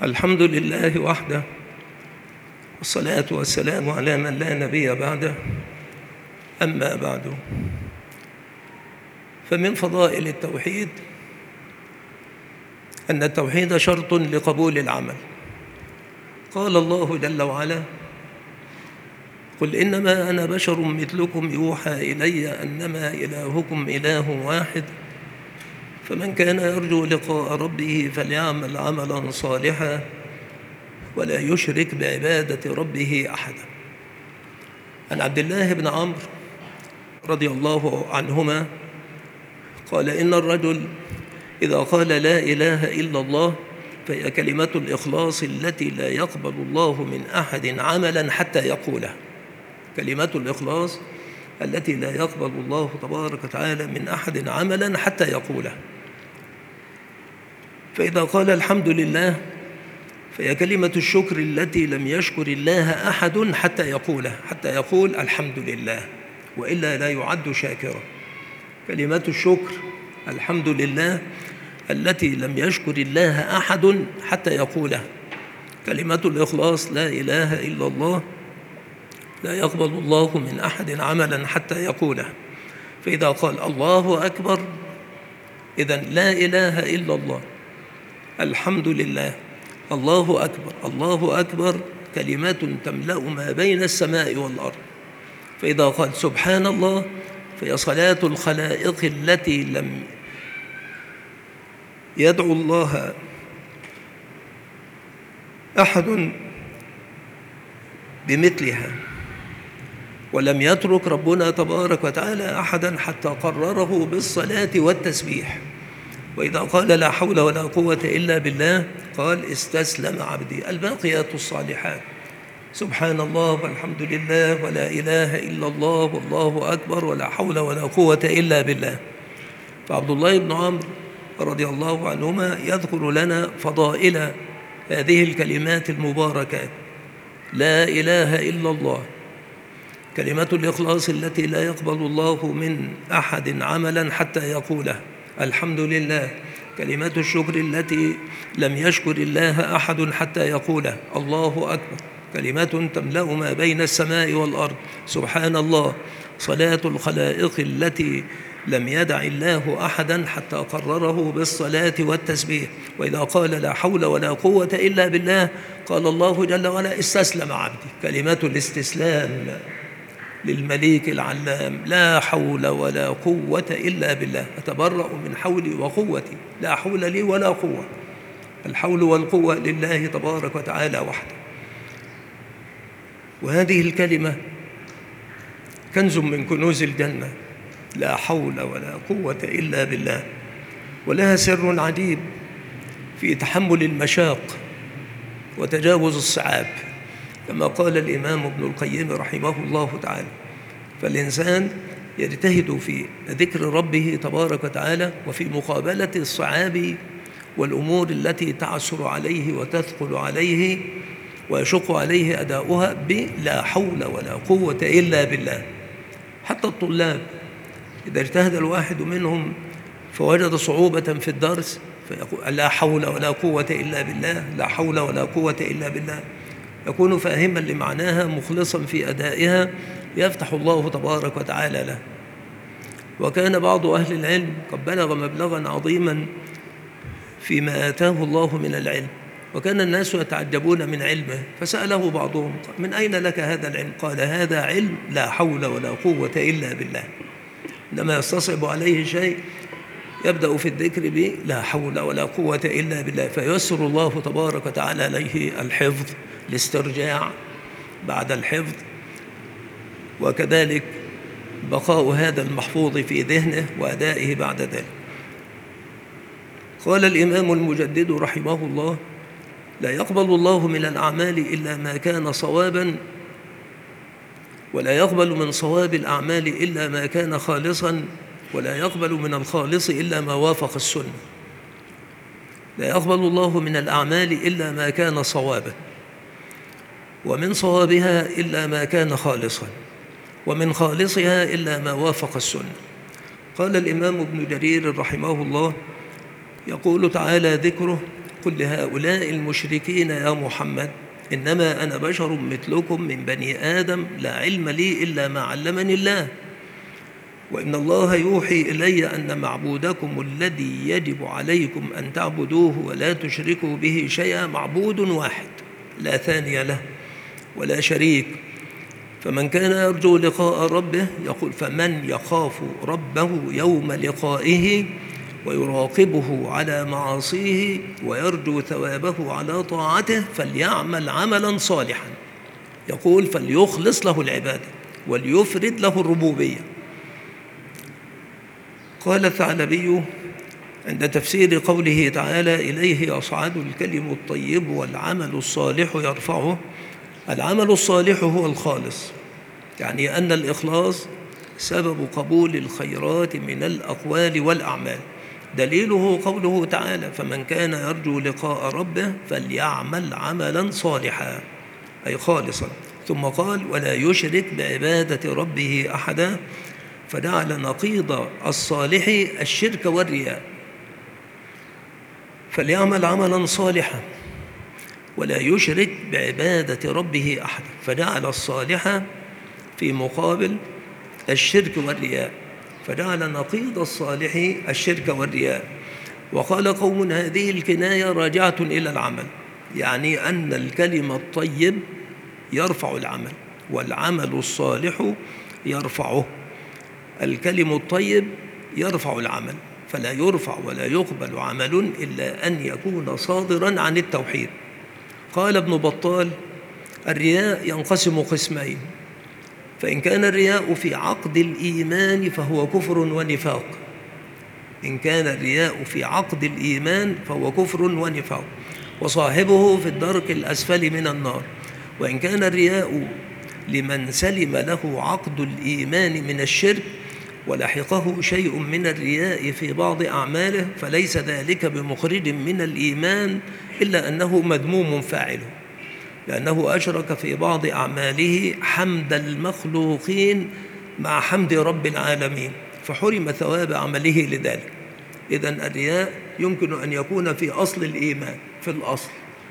الحمد لله وحده، والصلاة والسلام على من لا نبي بعده. أما بعد، فمن فضائل التوحيد أن التوحيد شرط لقبول العمل. قال الله جل وعلا: قل إنما أنا بشر مثلكم يوحى إلي أنما إلهكم إله واحد، فمن كان يرجو لقاء ربه فليعمل عملا صالحا ولا يشرك بعبادة ربه أحدا. عن عبد الله بن عمرو رضي الله عنهما قال: إن الرجل إذا قال لا إله إلا الله فهي كلمة الإخلاص التي لا يقبل الله من أحد عملا حتى يقولها. كلمة الإخلاص التي لا يقبل الله تبارك وتعالى من أحد عملا حتى يقولها. فإذا قال الحمد لله فهي كلمة الشكر التي لم يشكر الله أحد حتى يقولها، حتى يقول الحمد لله، وإلا لا يعد شاكرا. كلمة الشكر الحمد لله التي لم يشكر الله أحد حتى يقولها. كلمة الإخلاص لا إله إلا الله لا يقبل الله من أحد عملا حتى يقولها. فإذا قال الله أكبر، إذن لا إله إلا الله، الحمد لله، الله أكبر، الله أكبر كلمات تملأ ما بين السماء والأرض. فإذا قال سبحان الله فهي صلاة الخلائق التي لم يدعو الله أحد بمثلها، ولم يترك ربنا تبارك وتعالى أحدا حتى قرره بالصلاة والتسبيح. وإذا قال لا حول ولا قوة إلا بالله قال استسلم عبدي. الباقيات الصالحات سبحان الله والحمد لله ولا إله إلا الله والله أكبر ولا حول ولا قوة إلا بالله. فعبد الله بن عمرو رضي الله عنهما يذكر لنا فضائل هذه الكلمات المباركات: لا إله إلا الله، كلمة الإخلاص التي لا يقبل الله من أحد عملا حتى يقوله، الحمد لله، كلمة الشكر التي لم يشكر الله أحد حتى يقوله، الله أكبر، كلمة تملأ ما بين السماء والأرض، سبحان الله، صلاة الخلائق التي لم يدع الله أحدا حتى قرره بالصلاة والتسبيح. وإذا قال لا حول ولا قوة إلا بالله قال الله جل وعلا استسلم عبدي. كلمة الاستسلام للمليك العلام: لا حول ولا قوة إلا بالله، أتبرأ من حولي وقوتي، لا حول لي ولا قوة، الحول والقوة لله تبارك وتعالى وحده. وهذه الكلمة كنز من كنوز الجنة، لا حول ولا قوة إلا بالله، ولها سر عجيب في تحمل المشاق وتجاوز الصعاب، كما قال الإمام ابن القيم رحمه الله تعالى: فالإنسان يجتهد في ذكر ربه تبارك وتعالى وفي مقابلة الصعاب والأمور التي تعسر عليه وتثقل عليه ويشق عليه أداؤها بلا حول ولا قوة إلا بالله. حتى الطلاب إذا اجتهد الواحد منهم فوجد صعوبة في الدرس فيقول لا حول ولا قوة إلا بالله، لا حول ولا قوة إلا بالله، يكون فاهما لمعناها مخلصا في أدائها، يفتح الله تبارك وتعالى له. وكان بعض أهل العلم قد بلغ مبلغا عظيما فيما آتاه الله من العلم، وكان الناس يتعجبون من علمه، فسأله بعضهم: من أين لك هذا العلم؟ قال: هذا علم لا حول ولا قوة إلا بالله. عندما يستصعب عليه شيء يبدأ في الذكر لا حول ولا قوة إلا بالله، فيسر الله تبارك وتعالى عليه الحفظ، الاسترجاع بعد الحفظ، وكذلك بقاء هذا المحفوظ في ذهنه وأدائه بعد ذلك. قال الإمام المجدد رحمه الله: لا يقبل الله من الأعمال إلا ما كان صوابا، ولا يقبل من صواب الأعمال إلا ما كان خالصا، ولا يقبل من الخالص إلا ما وافق السنة. لا يقبل الله من الأعمال إلا ما كان صوابا، ومن صوابها إلا ما كان خالصا، ومن خالصها إلا ما وافق السنة. قال الإمام ابن جرير رحمه الله: يقول تعالى ذكره: قل لهؤلاء المشركين يا محمد إنما أنا بشر مثلكم من بني آدم لا علم لي إلا ما علمني الله، وإن الله يوحي إلي أن معبودكم الذي يجب عليكم أن تعبدوه ولا تشركوا به شيئا معبود واحد لا ثاني له ولا شريك، فمن كان يرجو لقاء ربه يقول فمن يخاف ربه يوم لقائه ويراقبه على معاصيه ويرجو ثوابه على طاعته فليعمل عملا صالحا، يقول فليخلص له العبادة وليفرد له الربوبية. قال الثعلبي عند تفسير قوله تعالى إليه يصعد الكلم الطيب والعمل الصالح يرفعه، العمل الصالح هو الخالص، يعني أن الإخلاص سبب قبول الخيرات من الأقوال والأعمال، دليله قوله تعالى فمن كان يرجو لقاء ربه فليعمل عملا صالحا أي خالصا، ثم قال ولا يشرك بعبادة ربه أحدا، فجعل نقيض الصالح الشرك والرياء، فليعمل عملا صالحا ولا يشرك بعبادة ربه أحدا، فجعل الصالح في مقابل الشرك والرياء، فجعل نقيض الصالح الشرك والرياء. وقال قوم هذه الكناية راجعة إلى العمل، يعني أن الكلم الطيب يرفع العمل والعمل الصالح يرفعه، الكلم الطيب يرفع العمل، فلا يرفع ولا يقبل عمل إلا أن يكون صادرا عن التوحيد. قال ابن بطال الرياء ينقسم قسمين، فإن كان الرياء في عقد الإيمان فهو كفر ونفاق، إن كان الرياء في عقد الإيمان فهو كفر ونفاق وصاحبه في الدرك الأسفل من النار، وإن كان الرياء لمن سلم له عقد الإيمان من الشرك ولحقه شيء من الرياء في بعض أعماله فليس ذلك بمخرج من الإيمان إلا أنه مذموم فاعله، لأنه أشرك في بعض أعماله حمد المخلوقين مع حمد رب العالمين فحرم ثواب عمله لذلك. إذن الرياء يمكن أن يكون في أصل الإيمان في الأصل،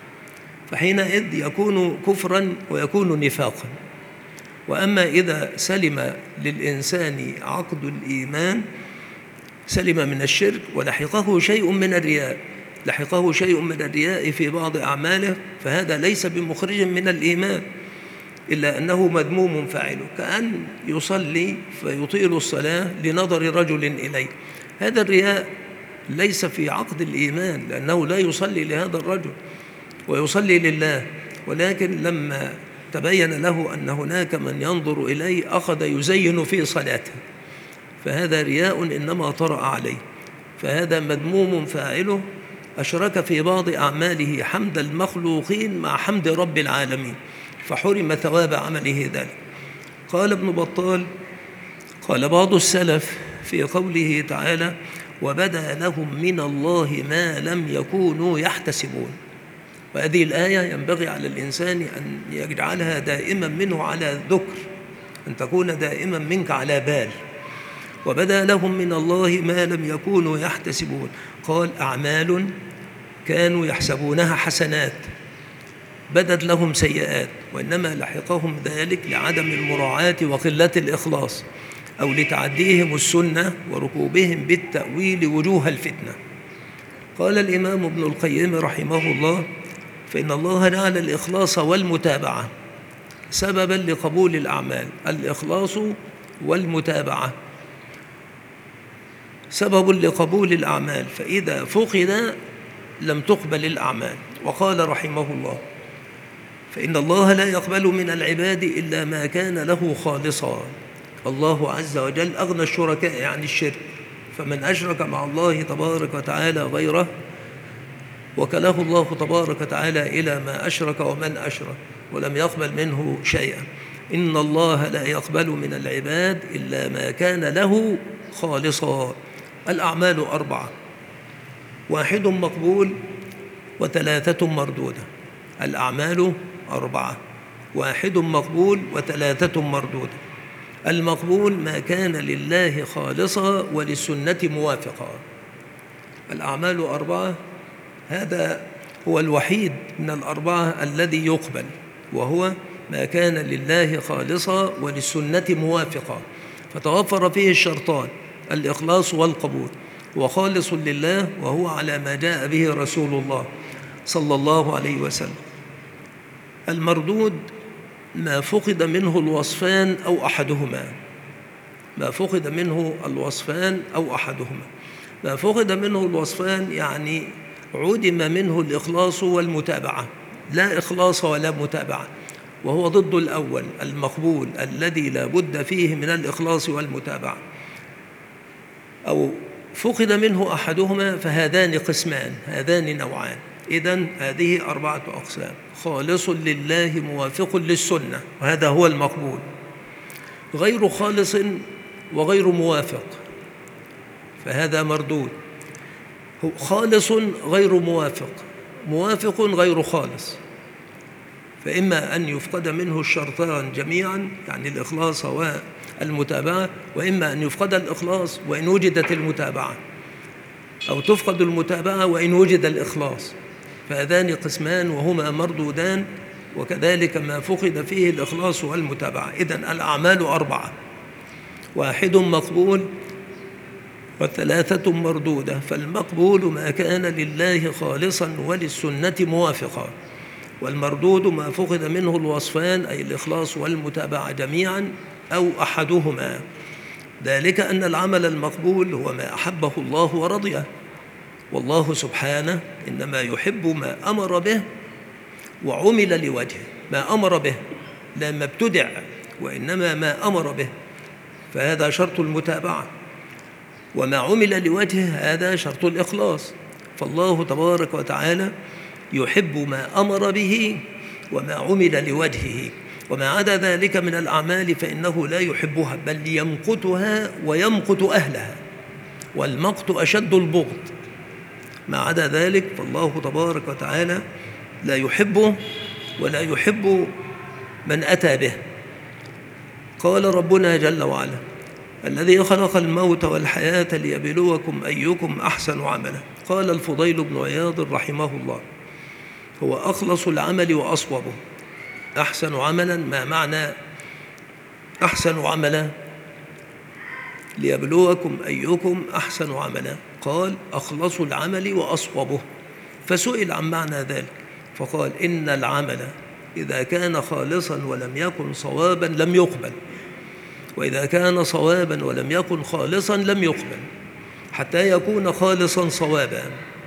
فحينئذ يكون كفرا ويكون نفاقا. وأما إذا سلم للإنسان عقد الإيمان، سلم من الشرك ولحقه شيء من الرياء، لحقه شيء من الرياء في بعض أعماله، فهذا ليس بمخرج من الإيمان إلا أنه مذموم فاعله، كأن يصلي فيطيل الصلاة لنظر رجل إليه، هذا الرياء ليس في عقد الإيمان لأنه لا يصلي لهذا الرجل ويصلي لله، ولكن لما تبين له أن هناك من ينظر إليه أخذ يزين في صلاته، فهذا رياء إنما طرأ عليه، فهذا مذموم فاعله، أشرك في بعض أعماله حمد المخلوقين مع حمد رب العالمين فحرم ثواب عمله ذلك. قال ابن بطال قال بعض السلف في قوله تعالى وبدا لهم من الله ما لم يكونوا يحتسبون، وهذه الآية ينبغي على الإنسان أن يجعلها دائما منه على ذكر، أن تكون دائما منك على بال. وبدا لهم من الله ما لم يكونوا يحتسبون، قال أعمال كانوا يحسبونها حسنات بدت لهم سيئات، وإنما لحقهم ذلك لعدم المراعاة وقلة الإخلاص أو لتعديهم السنة وركوبهم بالتأويل وجوه الفتنة. قال الإمام ابن القيم رحمه الله فإن الله جعل الإخلاص والمتابعة سببا لقبول الأعمال، الإخلاص والمتابعة سبب لقبول الأعمال، فإذا فقد لم تقبل الأعمال. وقال رحمه الله فإن الله لا يقبل من العباد إلا ما كان له خالصا، الله عز وجل أغنى الشركاء عن الشرك، فمن أشرك مع الله تبارك وتعالى غيره وكله الله تبارك وتعالى إلى ما أشرك ومن أشرك ولم يقبل منه شيئا. إن الله لا يقبل من العباد إلا ما كان له خالصا. الأعمال 4، 1 مقبول و3 مردودة. الأعمال 4، 1 مقبول و3 مردودة. المقبول ما كان لله خالصا وللسنة موافقا. الأعمال 4 هذا هو الوحيد من الأربعة الذي يقبل، وهو ما كان لله خالصا وللسنة موافقا، فتوفر فيه الشرطان الإخلاص والقبول، وخالص لله وهو على ما جاء به رسول الله صلى الله عليه وسلم. المردود ما فقد منه الوصفان أو أحدهما، ما فقد منه الوصفان أو أحدهما. ما فقد منه الوصفان يعني عدم منه الإخلاص والمتابعة، لا إخلاص ولا متابعة، وهو ضد الأول المقبول الذي لا بد فيه من الإخلاص والمتابعة. أو فقد منه أحدهما فهذان قسمان، هذان نوعان. إذن هذه 4 أقسام: خالص لله موافق للسنة، وهذا هو المقبول، غير خالص وغير موافق، فهذا مردود. خالص غير موافق، موافق غير خالص، فإما أن يفقد منه الشرطان جميعا، يعني الإخلاص والمتابعة، وإما أن يفقد الإخلاص وإن وجدت المتابعة، أو تفقد المتابعة وإن وجد الإخلاص، فهذان قسمان وهما مردودان، وكذلك ما فقد فيه الإخلاص والمتابعة. إذن الأعمال 4: 1 مقبول و3 مردودة. فالمقبول ما كان لله خالصا وللسنة موافقا، والمردود ما فقد منه الوصفان أي الإخلاص والمتابعة جميعا أو أحدهما. ذلك أن العمل المقبول هو ما أحبه الله ورضيه، والله سبحانه إنما يحب ما أمر به وعمل لوجهه، ما أمر به لا ما ابتدع، وإنما ما أمر به، فهذا شرط المتابعة. وما عمل لوجهه هذا شرط الإخلاص. فالله تبارك وتعالى يحب ما أمر به وما عمل لوجهه، وما عدا ذلك من الأعمال فإنه لا يحبها، بل يمقتها ويمقت أهلها، والمقت أشد البغض. ما عدا ذلك فالله تبارك وتعالى لا يحبه ولا يحب من أتى به. قال ربنا جل وعلا: الذي خلق الموت والحياة ليبلوكم أيكم أحسن عملا. قال الفضيل بن عياض رحمه الله: هو أخلص العمل وأصوبه. أحسن عملا، ما معنى أحسن عملا؟ ليبلوكم أيكم أحسن عملا. قال: أخلص العمل وأصوبه. فسئل عن معنى ذلك فقال: إن العمل إذا كان خالصا ولم يكن صوابا لم يقبل، وإذا كان صوابا ولم يكن خالصا لم يقبل، حتى يكون خالصا صوابا.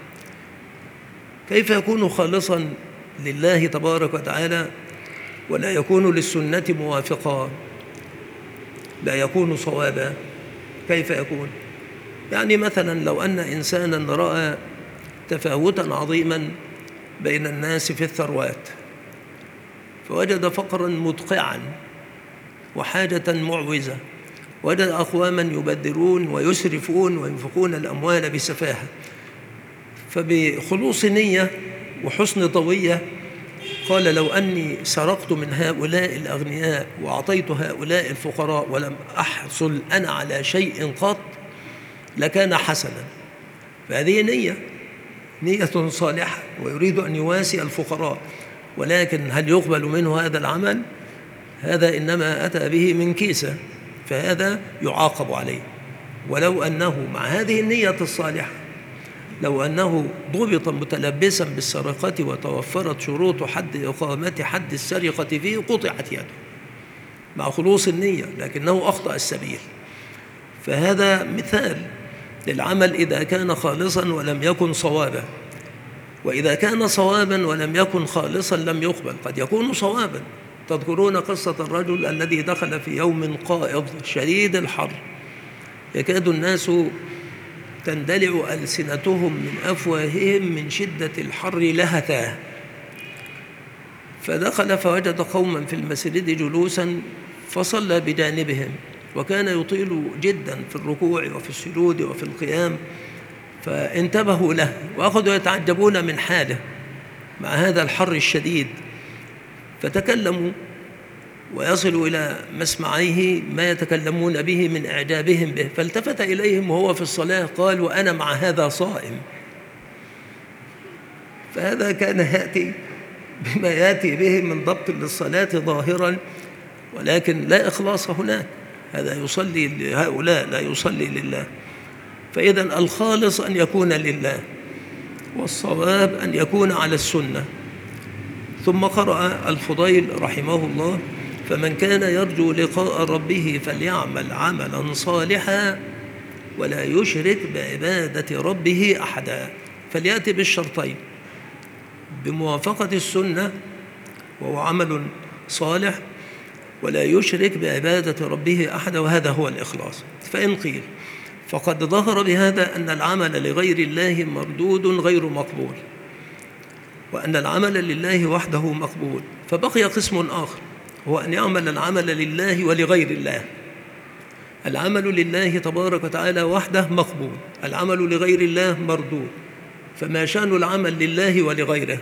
كيف يكون خالصا لله تبارك وتعالى ولا يكون للسنة موافقا؟ لا يكون صوابا. كيف يكون؟ يعني مثلا لو أن إنسانا رأى تفاوتا عظيما بين الناس في الثروات، فوجد فقرا مدقعا وحاجة معوزة، وجد أقواما يبذرون ويسرفون وينفقون الأموال بسفاهة، فبخلوص نية وحسن طوية قال: لو أني سرقت من هؤلاء الأغنياء وأعطيت هؤلاء الفقراء ولم أحصل أنا على شيء قط لكان حسنا. فهذه نية صالحة، ويريد أن يواسي الفقراء، ولكن هل يقبل منه هذا العمل؟ هذا إنما أتى به من كيسة، فهذا يعاقب عليه. ولو أنه مع هذه النية الصالحة لو أنه ضبط متلبسا بالسرقة وتوفرت شروط حد إقامة حد السرقة فيه قطعت يده مع خلوص النية، لكنه أخطأ السبيل. فهذا مثال للعمل إذا كان خالصا ولم يكن صوابا. وإذا كان صوابا ولم يكن خالصا لم يقبل. قد يكون صوابا. تذكرون قصة الرجل الذي دخل في يوم قائض شديد الحر يكاد الناس تندلع ألسنتهم من أفواههم من شدة الحر لهثا، فدخل فوجد قوما في المسجد جلوسا فصلى بجانبهم، وكان يطيل جدا في الركوع وفي السجود وفي القيام، فانتبهوا له وأخذوا يتعجبون من حاله مع هذا الحر الشديد، فتكلموا ويصل إلى مسمعيه ما يتكلمون به من إعجابهم به، فالتفت إليهم وهو في الصلاة قال: وأنا مع هذا صائم. فهذا كان يأتي بما يأتي به من ضبط للصلاة ظاهرا، ولكن لا إخلاص هناك. هذا يصلي لهؤلاء لا يصلي لله. فإذا الخالص أن يكون لله، والصواب أن يكون على السنة. ثم قرأ الفضيل رحمه الله: فمن كان يرجو لقاء ربه فليعمل عملا صالحا ولا يشرك بعبادة ربه أحدا. فليأتي بالشرطين: بموافقة السنة وهو عمل صالح، ولا يشرك بعبادة ربه أحدا، وهذا هو الإخلاص. فإن قيل فقد ظهر بهذا أن العمل لغير الله مردود غير مقبول، وأن العمل لله وحده مقبول، فبقي قسم آخر، هو أن يعمل العمل لله ولغير الله. العمل لله تبارك وتعالى وحده مقبول، العمل لغير الله مردود. فما شأن العمل لله ولغيره؟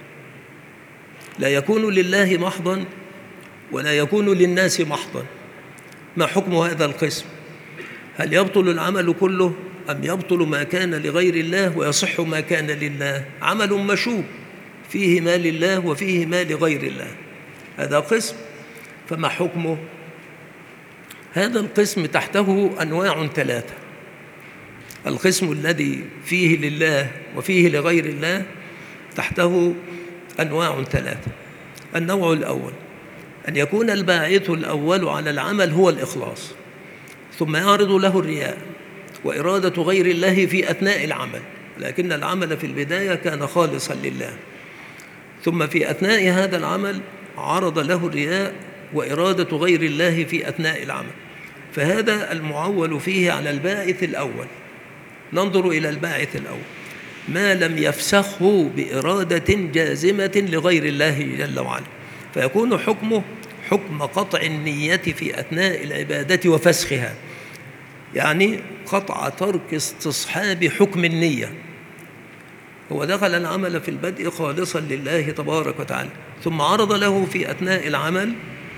لا يكون لله محضا ولا يكون للناس محضا. ما حكم هذا القسم؟ هل يبطل العمل كله أم يبطل ما كان لغير الله ويصح ما كان لله؟ عمل مشوب فيه ما لله وفيه ما لغير الله، هذا قسم. فما حكمه؟ هذا القسم تحته أنواع ثلاثة. القسم الذي فيه لله وفيه لغير الله تحته أنواع ثلاثة. النوع الأول أن يكون الباعث الأول على العمل هو الإخلاص، ثم يعرض له الرياء وإرادة غير الله في أثناء العمل، لكن العمل في البداية كان خالصا لله، ثم في أثناء هذا العمل عرض له الرياء وإرادة غير الله في أثناء العمل. فهذا المعول فيه على الباعث الأول. ننظر إلى الباعث الأول: ما لم يفسخه بإرادة جازمة لغير الله جل وعلا، فيكون حكمه حكم قطع النية في أثناء العبادة وفسخها، يعني قطع ترك استصحاب حكم النية. هو دخل العمل في البدء خالصا لله تبارك وتعالى، ثم عرض له في أثناء العمل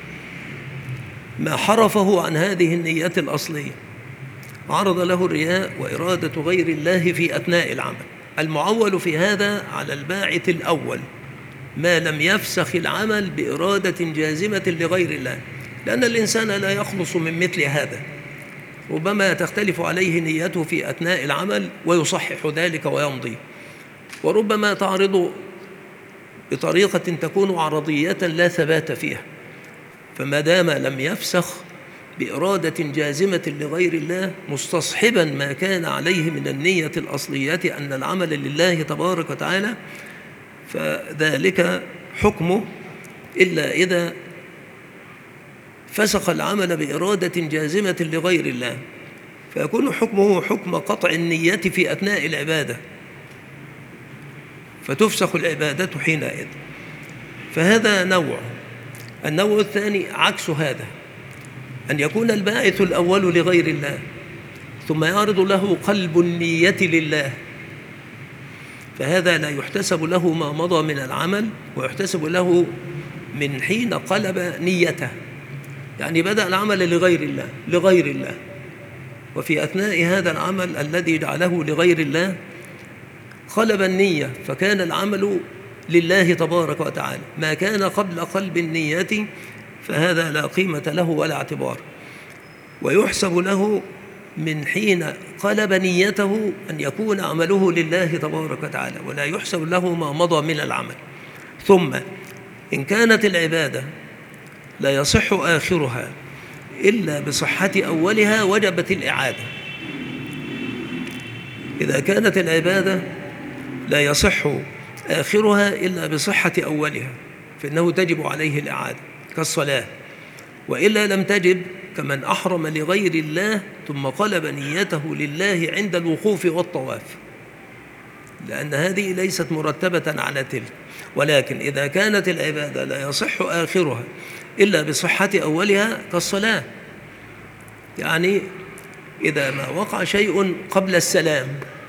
ما حرفه عن هذه النية الأصلية، عرض له الرياء وإرادة غير الله في أثناء العمل. المعول في هذا على الباعث الأول، ما لم يفسخ العمل بإرادة جازمة لغير الله، لأن الإنسان لا يخلص من مثل هذا. ربما تختلف عليه نيته في أثناء العمل ويصحح ذلك ويمضي، وربما تعرض بطريقة تكون عرضية لا ثبات فيها. فما دام لم يفسخ بإرادة جازمة لغير الله مستصحبا ما كان عليه من النية الأصلية أن العمل لله تبارك وتعالى، فذلك حكمه إلا إذا فسخ العمل بإرادة جازمة لغير الله، فيكون حكمه حكم قطع النية في أثناء العبادة، فتفسخ العبادة حينئذ. فهذا نوع. النوع الثاني عكس هذا، أن يكون الباعث الأول لغير الله ثم يعرض له قلب النية لله، فهذا لا يحتسب له ما مضى من العمل، ويحتسب له من حين قلب نيته، يعني بدأ العمل لغير الله، وفي أثناء هذا العمل الذي جعله لغير الله قلب النية، فكان العمل لله تبارك وتعالى. ما كان قبل قلب النية فهذا لا قيمة له ولا اعتبار، ويحسب له من حين قلب نيته أن يكون عمله لله تبارك وتعالى، ولا يحسب له ما مضى من العمل. ثم إن كانت العبادة لا يصح آخرها إلا بصحة أولها وجبت الإعادة. إذا كانت العبادة لا يصح آخرها إلا بصحة أولها فإنه تجب عليه الإعادة كالصلاة، وإلا لم تجب كمن أحرم لغير الله ثم قلب نيته لله عند الوقوف والطواف، لأن هذه ليست مرتبة على تلك. ولكن إذا كانت العبادة لا يصح آخرها إلا بصحة أولها كالصلاة، يعني إذا ما وقع شيء قبل السلام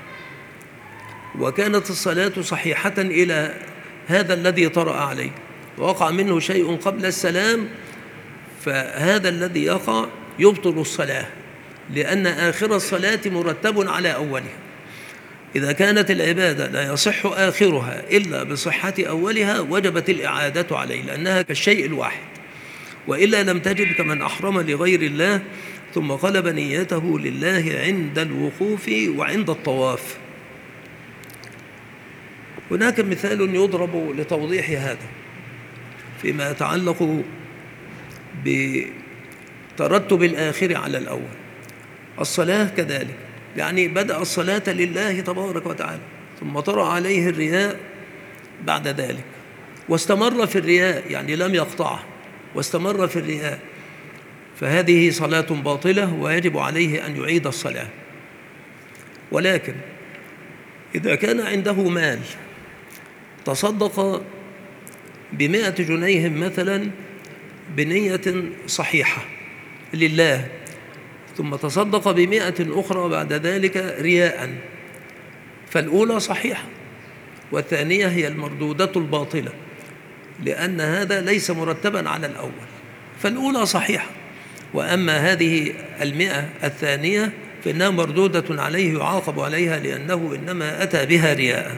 وكانت الصلاة صحيحة إلى هذا الذي طرأ عليه، ووقع منه شيء قبل السلام، فهذا الذي يقع يبطل الصلاة، لأن آخر الصلاة مرتب على أولها. إذا كانت العبادة لا يصح آخرها إلا بصحة أولها وجبت الإعادة عليه، لأنها كالشيء الواحد، وإلا لم تجب كمن أحرم لغير الله ثم قلب نيته لله عند الوقوف وعند الطواف. هناك مثال يضرب لتوضيح هذا فيما يتعلق بترتب الآخر على الأول. الصلاة كذلك، يعني بدأ الصلاة لله تبارك وتعالى ثم طرأ عليه الرياء بعد ذلك واستمر في الرياء، يعني لم يقطعه واستمر في الرياء، فهذه صلاة باطلة ويجب عليه أن يعيد الصلاة. ولكن إذا كان عنده مال تصدق ب100 جنيه مثلا بنية صحيحة لله، ثم تصدق ب100 أخرى بعد ذلك رياء، فالأولى صحيحة والثانية هي المردودة الباطلة، لأن هذا ليس مرتبا على الأول، فالأولى صحيحة، وأما هذه 100 الثانية فإنها مردودة عليه يعاقب عليها لأنه إنما أتى بها رياء.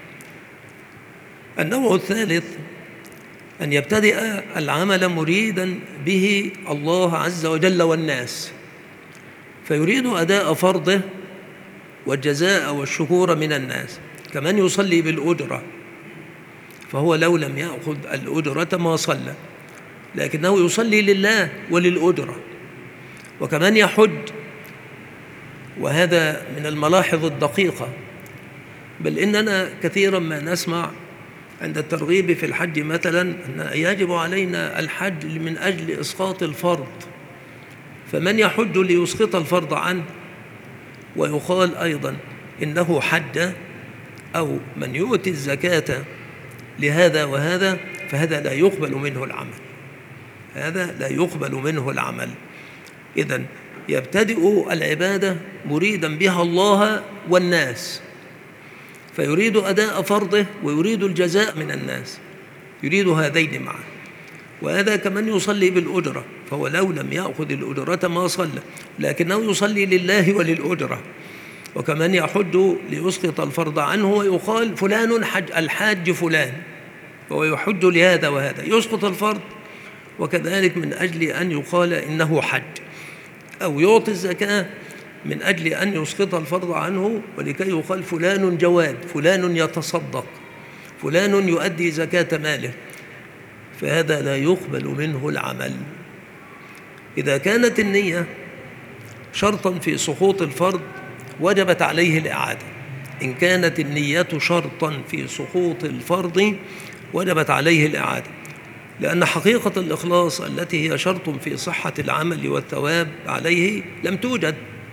النوع الثالث أن يبتدئ العمل مريدا به الله عز وجل والناس، فيريد أداء فرضه والجزاء والشكور من الناس، كمن يصلي بالأجرة، فهو لو لم يأخذ الأجرة ما صلى، لكنه يصلي لله وللأجرة. وكمن يحج، وهذا من الملاحظ الدقيقة، بل إننا كثيرا ما نسمع عند الترغيب في الحج مثلا أن يجب علينا الحج من أجل إسقاط الفرض، فمن يحج ليسقط الفرض عنه، ويقال أيضا إنه حج، أو من يؤتي الزكاة لهذا وهذا، فهذا لا يقبل منه العمل، هذا لا يقبل منه العمل. إذن يبتدئ العبادة مريدا بها الله والناس، فيريد أداء فرضه ويريد الجزاء من الناس، يريد هذين معا. وهذا كمن يصلي بالأجرة، فهو لو لم يأخذ الأجرة ما صلى، لكنه يصلي لله وللأجرة. وكمن يحج ليسقط الفرض عنه، ويقال فلان حج، الحاج فلان، وهو يحج لهذا وهذا يسقط الفرض، وكذلك من أجل أن يقال إنه حج، أو يعطي الزكاة من أجل أن يسقط الفرض عنه، ولكي يقال فلان جواد، فلان يتصدق، فلان يؤدي زكاة ماله، فهذا لا يقبل منه العمل. إذا كانت النية شرطا في سقوط الفرض وجبت عليه الإعادة. إن كانت النية شرطا في سقوط الفرض وجبت عليه الإعادة، لأن حقيقة الإخلاص التي هي شرط في صحة العمل والثواب عليه لم توجد،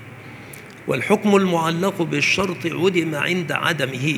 والحكم المعلق بالشرط عدم عند عدمه.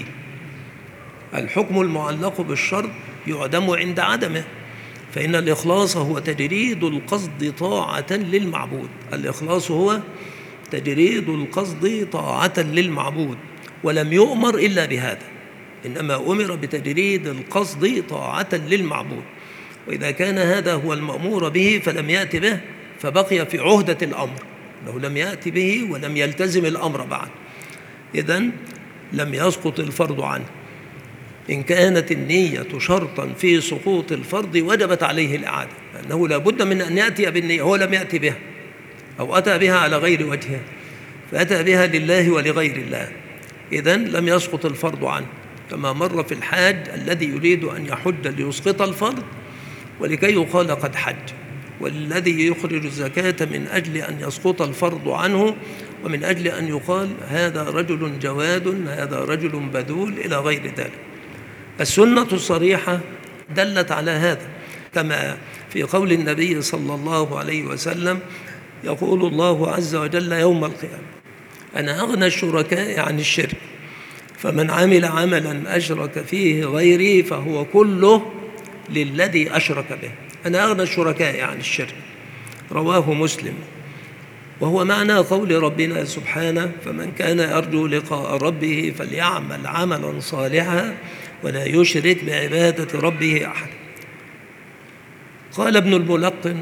الحكم المعلق بالشرط يعدم عند عدمه، فإن الإخلاص هو تجريد القصد طاعة للمعبود. الإخلاص هو تجريد القصد طاعة للمعبود، ولم يؤمر إلا بهذا، إنما أمر بتجريد القصد طاعة للمعبود. وإذا كان هذا هو المأمور به فلم يأت به، فبقي في عهدة الأمر، أنه لم يأت به ولم يلتزم الأمر بعد، إذن لم يسقط الفرض عنه. إن كانت النية شرطا في سقوط الفرض وجبت عليه الإعادة، لأنه لا بد من أن يأتي بالنية، هو لم يأتي بها أو أتى بها على غير وجهها، فأتى بها لله ولغير الله، إذن لم يسقط الفرض عنه، كما مر في الحاج الذي يريد أن يحج ليسقط الفرض ولكي يقال قد حج، والذي يخرج الزكاة من أجل أن يسقط الفرض عنه، ومن أجل أن يقال هذا رجل جواد، هذا رجل بذول، إلى غير ذلك. السنة الصريحة دلت على هذا، كما في قول النبي صلى الله عليه وسلم: يقول الله عز وجل يوم القيامة: أنا أغنى الشركاء عن الشرك، فمن عمل عملا أشرك فيه غيري فهو كله للذي أشرك به. أنا أغنى الشركاء عن الشرك، رواه مسلم. وهو معنى قول ربنا سبحانه: فمن كان يرجو لقاء ربه فليعمل عملا صالحا ولا يشرك بعبادة ربه أحد. قال ابن الملقن: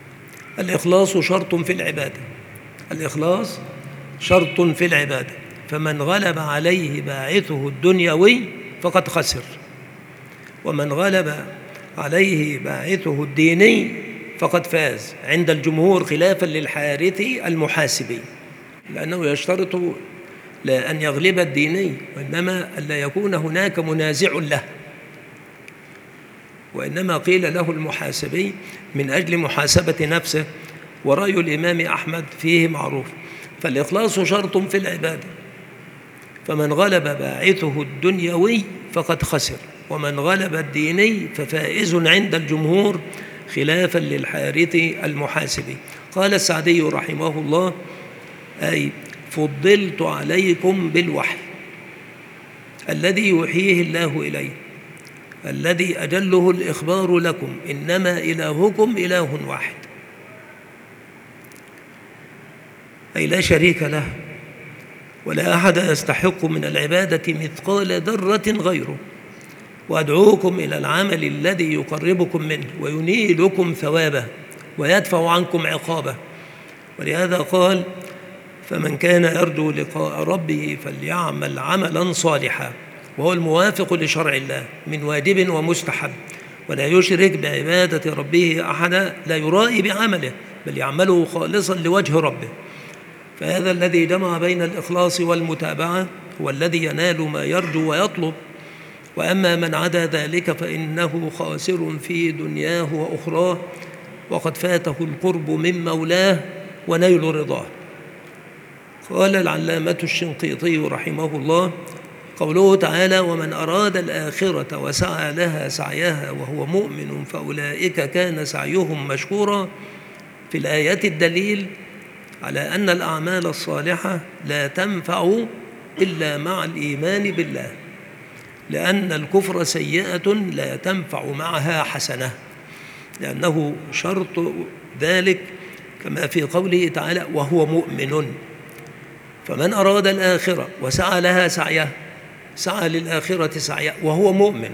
الإخلاص شرط في العبادة، الإخلاص شرط في العبادة، فمن غلب عليه باعثه الدنيوي فقد خسر، ومن غلب عليه باعثه الديني فقد فاز عند الجمهور، خلافا للحارثي المحاسبي، لأنه يشترط لا أن يغلب الديني، وإنما ألا يكون هناك منازع له، وإنما قيل له المحاسبي من أجل محاسبة نفسه. ورأي الإمام أحمد فيه معروف، فالإخلاص شرط في العبادة، فمن غلب باعثه الدنيوي فقد خسر، ومن غلب الديني ففائز عند الجمهور، خلافا للحارثي المحاسبي. قال السعدي رحمه الله: أي فضلت عليكم بالوحي الذي يوحيه الله إليه، الذي أجله الإخبار لكم، إنما إلهكم إله واحد، أي لا شريك له، ولا أحد يستحق من العبادة مثقال ذرة غيره، وأدعوكم إلى العمل الذي يقربكم منه وينيلكم ثوابه ويدفع عنكم عقابه. ولهذا قال: فمن كان يرجو لقاء ربه فليعمل عملا صالحا، وهو الموافق لشرع الله من واجب ومستحب، ولا يشرك بعبادة ربه أحدا، لا يرائي بعمله بل يعمله خالصا لوجه ربه. فهذا الذي جمع بين الإخلاص والمتابعة هو الذي ينال ما يرجو ويطلب. وأما من عدا ذلك فإنه خاسر في دنياه وأخراه، وقد فاته القرب من مولاه ونيل رضاه. قال العلامة الشنقيطي رحمه الله: قوله تعالى: ومن أراد الآخرة وسعى لها سعيها وهو مؤمن فأولئك كان سعيهم مشكورا، في الآية الدليل على أن الأعمال الصالحة لا تنفع إلا مع الإيمان بالله، لأن الكفر سيئة لا تنفع معها حسنة، لأنه شرط ذلك كما في قوله تعالى: وهو مؤمن. فمن أراد الآخرة وسعى لها سعيها، سعى للآخرة سعيها وهو مؤمن،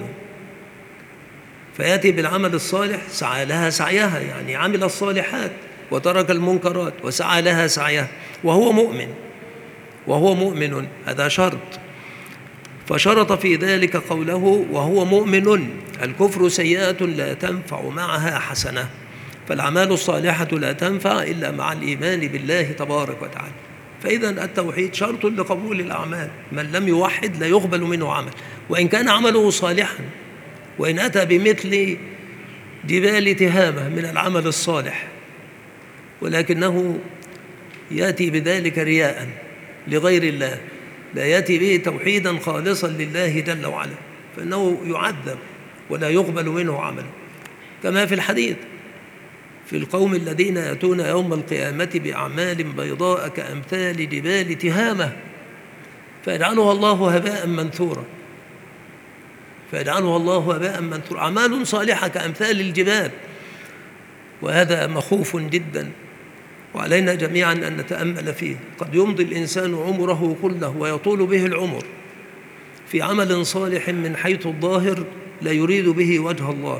فيأتي بالعمل الصالح سعى لها سعيها، يعني عمل الصالحات وترك المنكرات وسعى لها سعيها وهو مؤمن، وهو مؤمن، هذا شرط. فشرط في ذلك قوله: وهو مؤمن. الكفر سيئة لا تنفع معها حسنة، فالأعمال الصالحة لا تنفع إلا مع الإيمان بالله تبارك وتعالى. فإذا التوحيد شرط لقبول الأعمال، من لم يوحد لا يقبل منه عمل، وإن كان عمله صالحا، وإن أتى بمثل جبال تهامة من العمل الصالح، ولكنه يأتي بذلك رياء لغير الله، لا يأتي به توحيدا خالصا لله جل وعلا، فإنه يعذب ولا يقبل منه عمل، كما في الحديث في القوم الذين يأتون يوم القيامة بأعمال بيضاء كأمثال جبال تهامة فيجعلها الله هباء منثورا، فيجعلها الله هباء منثورا، أعمال صالحة كأمثال الجبال. وهذا مخوف جدا، وعلينا جميعا أن نتأمل فيه. قد يمضي الإنسان عمره كله ويطول به العمر في عمل صالح من حيث الظاهر لا يريد به وجه الله،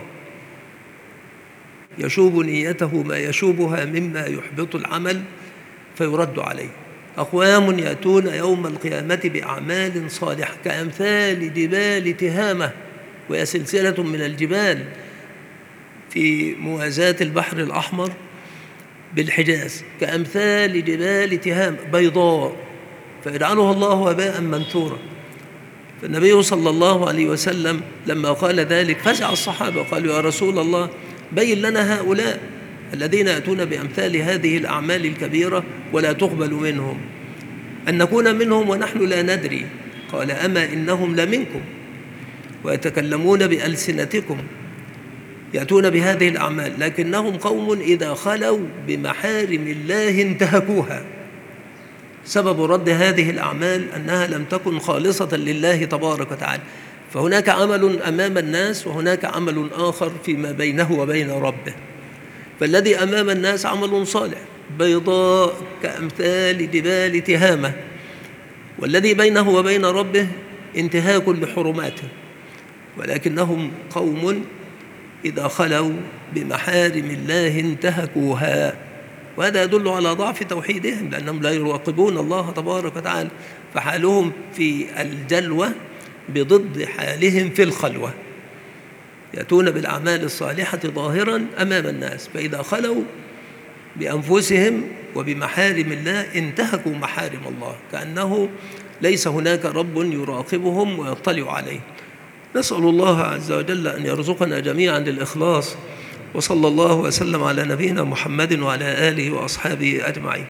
يشوب نيته ما يشوبها مما يحبط العمل فيرد عليه. أقوام يأتون يوم القيامة بأعمال صالحة كأمثال جبال تهامة، وهي سلسلة من الجبال في موازاة البحر الأحمر بالحجاز، كأمثال جبال تهامة بيضاء فيجعلها الله هباء منثورا. فالنبي صلى الله عليه وسلم لما قال ذلك فزع الصحابة وقالوا: يا رسول الله، بين لنا هؤلاء الذين يأتون بأمثال هذه الأعمال الكبيرة ولا تقبل منهم، أن نكون منهم ونحن لا ندري. قال: أما إنهم لمنكم ويتكلمون بألسنتكم يأتون بهذه الأعمال، لكنهم قوم إذا خلوا بمحارم الله انتهكوها. سبب رد هذه الأعمال أنها لم تكن خالصة لله تبارك وتعالى، فهناك عمل أمام الناس وهناك عمل آخر فيما بينه وبين ربه. فالذي أمام الناس عمل صالح بيضاء كأمثال جبال تهامة، والذي بينه وبين ربه انتهاك لحرماته، ولكنهم قوم إذا خلوا بمحارم الله انتهكوها. وهذا يدل على ضعف توحيدهم، لأنهم لا يراقبون الله تبارك وتعالى، فحالهم في الجلوة بضد حالهم في الخلوة، يأتون بالأعمال الصالحة ظاهرا أمام الناس، فإذا خلوا بأنفسهم وبمحارم الله انتهكوا محارم الله، كأنه ليس هناك رب يراقبهم ويطلع عليه. نسأل الله عز وجل أن يرزقنا جميعا الإخلاص، وصلى الله وسلم على نبينا محمد وعلى آله وأصحابه أجمعين.